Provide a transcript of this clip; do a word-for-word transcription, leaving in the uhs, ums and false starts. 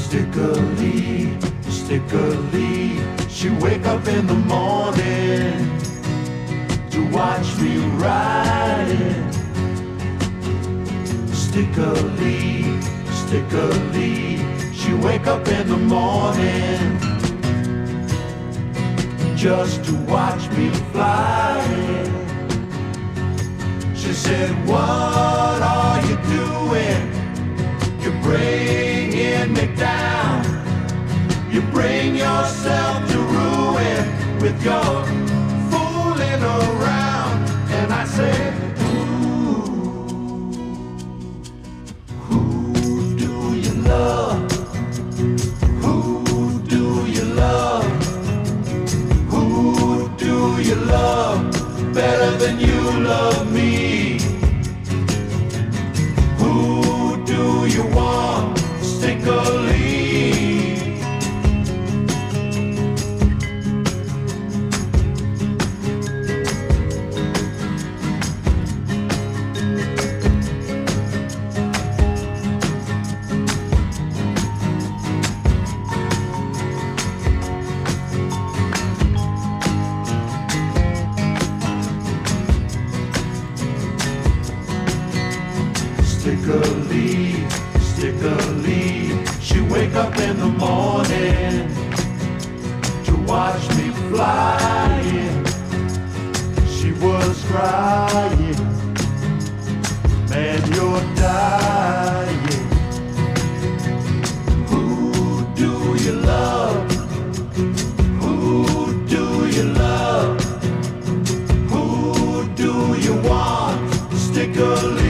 Stickily, stickily, she wake up in the morning to watch me riding. Stickily, stickily, she wake up in the morning just to watch me flying. She said, what are you doing? You're bringing me down. You bring yourself to ruin with your fooling around. And I said, who, who do you love? Who do you love? Who do you love better than you love me? Who do you want stickily? Stickily, stickily, she wake up in the morning to watch me flying. She was crying, man, you're dying. Who do you love? Who do you love? Who do you want stickily?